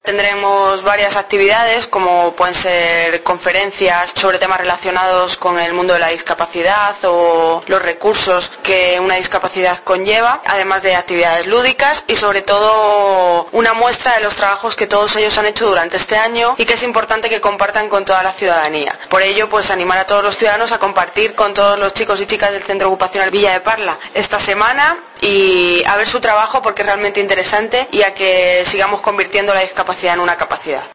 Tendremos varias actividades, como pueden ser conferencias sobre temas relacionados con el mundo de la discapacidad o los recursos que una discapacidad conlleva, además de actividades lúdicas y sobre todo una muestra de los trabajos que todos ellos han hecho durante este año y que es importante que compartan con toda la ciudadanía. Por ello, pues animar a todos los ciudadanos a compartir con todos los chicos y chicas del Centro Ocupacional Villa de Parla esta semana y a ver su trabajo porque es realmente interesante y a que sigamos convirtiendo la discapacidad en una capacidad.